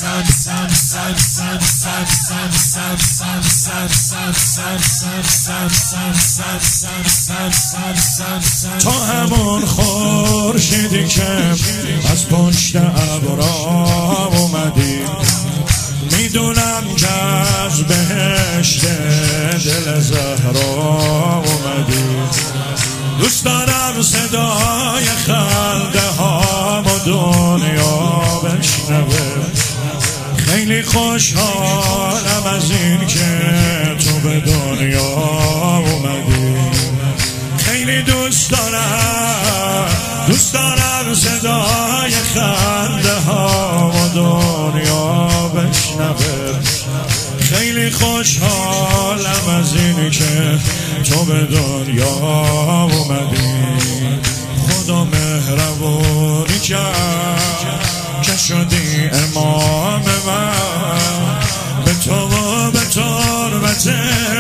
تا همون خورشیدی که از پشت ابرام اومدی، میدونم که از بهشت دل زهرا اومدی. دوست دارم صدای خنده هام و دنیا بشنوه. خیلی خوشحالم از این که تو به دنیا اومدی. خیلی دوست دارم صدای خنده ها و دنیا بشنوه. خیلی خوشحالم از این که تو به دنیا اومدی. خدا مهربونی کرد که شدی امام من، به تو و به تربت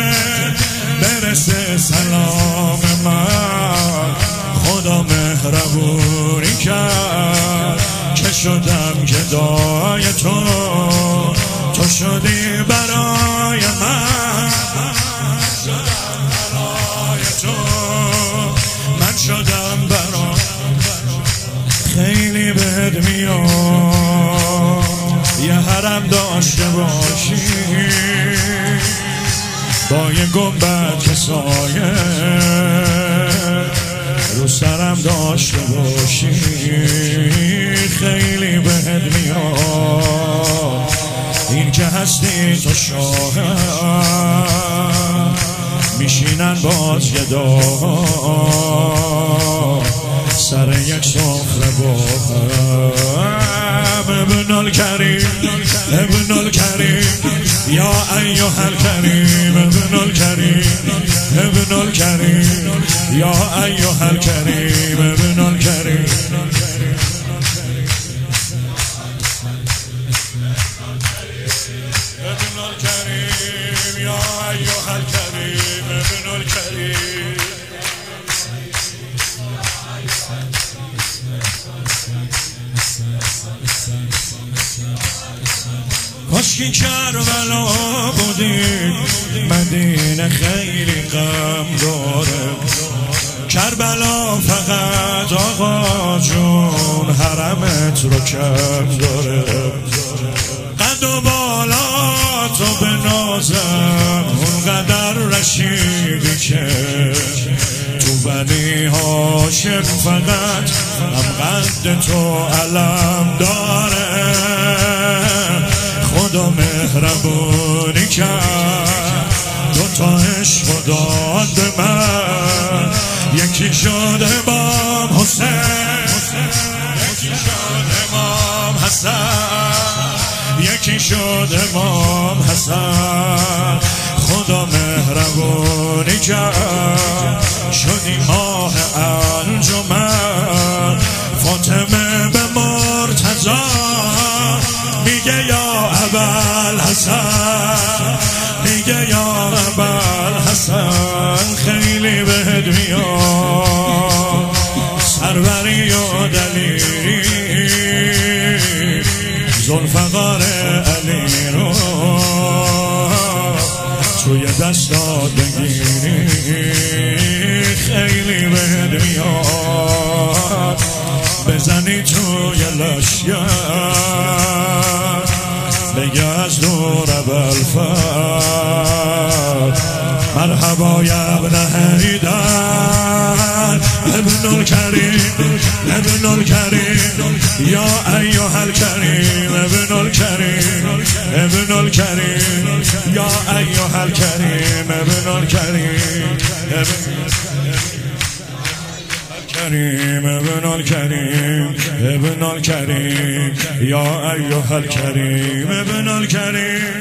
برسه سلام من. خدا مهربونی کرد که شدم گدای تو شدی برای من. من شدم برای خیلی بهت میاد یه حرم داشته باشی، با یه گنبد که سایه رو سرم داشته باشی. خیلی بهت میاد این که هستی تو شاهد، میشینن باز یه دار سر یک سفره با هم. ابن الکریم ابن الکریم یا ایها الکریم، ابن الکریم ابن الکریم یا ایها الکریم، ابن الکریم. ابن الکریم یا ایها الکریم، ابن الکریم. کاشکی کربلا بودی، مدینه خیلی غم داره. کربلا فقط آقا جون حرمت رو کم داره. قد و بالا تو به نازم اونقدر رشیدی که تو بنی هاشم فقط هم قد تو علم داره. خدا مهربونی کرد دوتا عشق داد به من. یکی شد امام حسین، یکی شد امام حسن، یکی شد امام حسن. خدا مهربونی کرد شدی ماه انجمن. فاطمه به مرتضی میگه یا ابوالحسن، میگه یا ابوالحسن. خیلی بهت میاد سروری و دلیری، ذوالفقار علی رو توی دستات بگیری. خیلی بهت میاد بزنی توی لشگر، بگه از دور ابوالفضل مرحبا یا ابن حیدر. ابن الکریم ابن الکریم یا ایها الکریم، ابن الکریم ابن الکریم یا ایها الکریم، ابن الکریم کریم، ابن الکریم ابن الکریم یا ایها الکریم، ابن الکریم.